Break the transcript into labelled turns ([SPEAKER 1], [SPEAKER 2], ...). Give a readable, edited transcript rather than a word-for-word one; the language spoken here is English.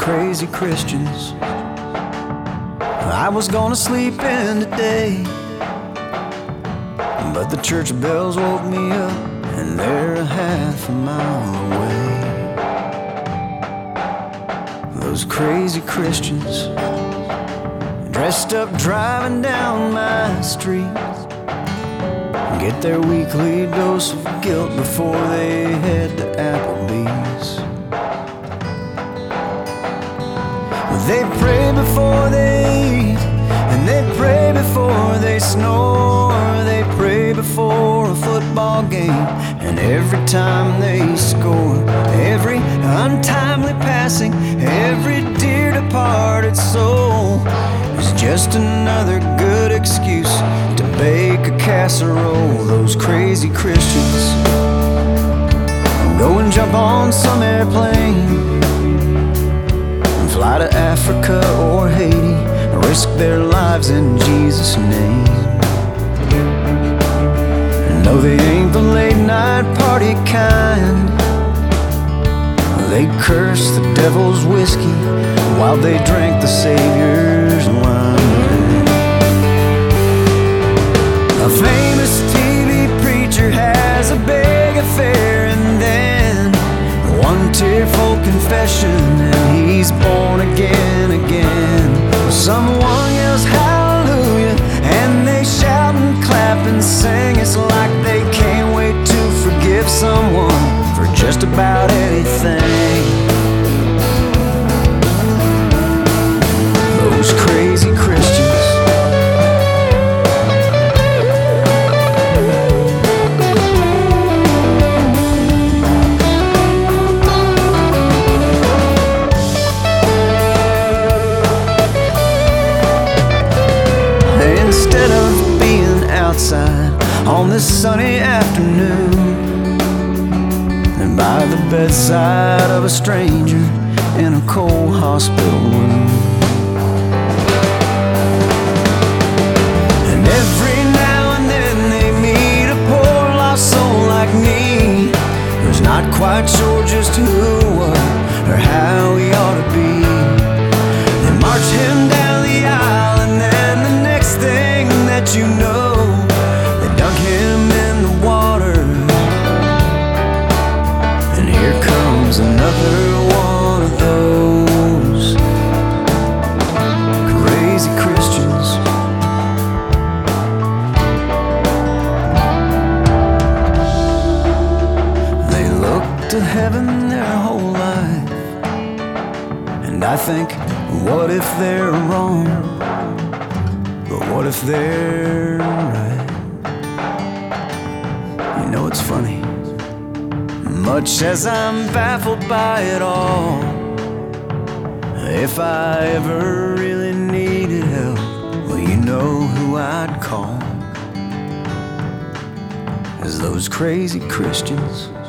[SPEAKER 1] crazy Christians. I was gonna sleep in today, but the church bells woke me up, and they're a half a mile away. Those crazy Christians, dressed up driving down my street, get their weekly dose of guilt before they head to Applebee's. They pray before they eat, and they pray before they snore. They pray before a football game, and every time they score, every untimely passing, every dear departed soul is just another good excuse to bake a casserole. Those crazy Christians go and jump on some airplane, fly to Africa or Haiti, risk their lives in Jesus' name. No, they ain't the late night party kind. They curse the devil's whiskey while they drink the Savior's wine. A famous TV preacher has a big affair, and then one tearful confession, and he's born again. Someone yells hallelujah, and they shout and clap and sing. It's like they can't wait to forgive someone for just about anything. Those crazy Christians. Instead of being outside on this sunny afternoon, and by the bedside of a stranger in a cold hospital room, and every now and then they meet a poor lost soul like me, who's not quite sure just who, what, or how he ought to be. They march him down the aisle, and then the next thing that you know, they dunk him in the water, and here comes another one of those crazy Christians. They look to heaven their whole life, and I think, what if they're wrong? But what if they're right? You know, it's funny, much as I'm baffled by it all, if I ever really needed help, well, you know who I'd call, is those crazy Christians.